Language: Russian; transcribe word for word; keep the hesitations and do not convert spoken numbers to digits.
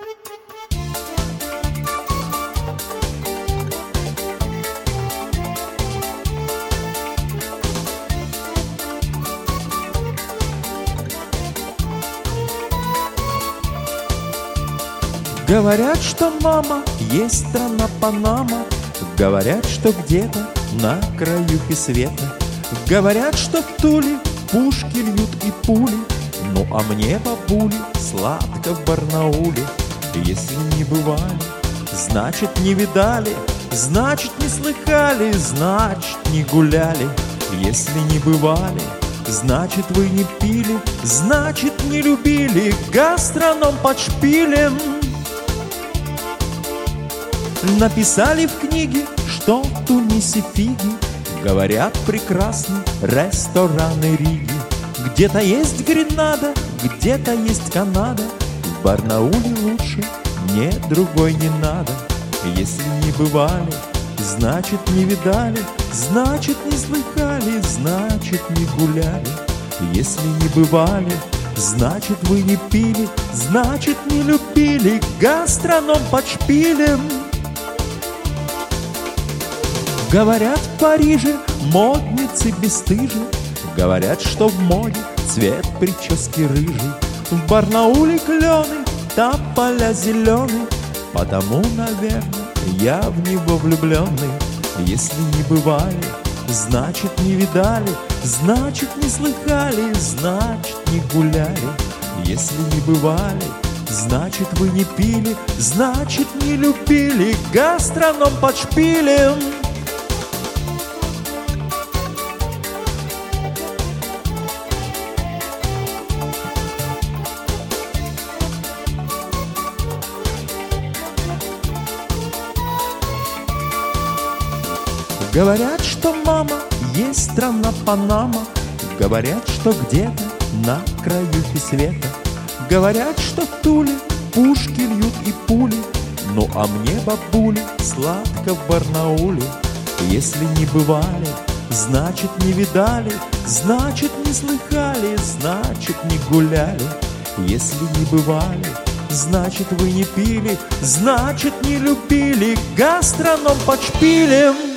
Говорят, что мама есть страна Панама, говорят, что где-то на краюхе света, говорят, что в Туле пушки льют и пули, ну а мне, бабули, сладко в Барнауле. Если не бывали, значит не видали, значит не слыхали, значит не гуляли. Если не бывали, значит вы не пили, значит не любили гастроном под шпилем. Написали в книге, что в Тунисе фиги, говорят, прекрасны рестораны Риги. Где-то есть Гренада, где-то есть Канада, в Барнауле лучше мне другой не надо. Если не бывали, значит не видали, значит не слыхали, значит не гуляли. Если не бывали, значит вы не пили, значит не любили гастроном под шпилем. Говорят, в Париже модницы бесстыжи, говорят, что в моде цвет прически рыжий. В Барнауле клены, там поля зеленые, потому, наверное, я в него влюбленный. Если не бывали, значит не видали, значит не слыхали, значит не гуляли. Если не бывали, значит вы не пили, значит не любили гастроном под шпилем. Говорят, что мама есть страна Панама, говорят, что где-то на краюхе света, говорят, что в Туле пушки льют и пули, ну а мне, бабули, сладко в Барнауле. Если не бывали, значит не видали, значит не слыхали, значит не гуляли. Если не бывали, значит вы не пили, значит не любили гастроном под шпилем.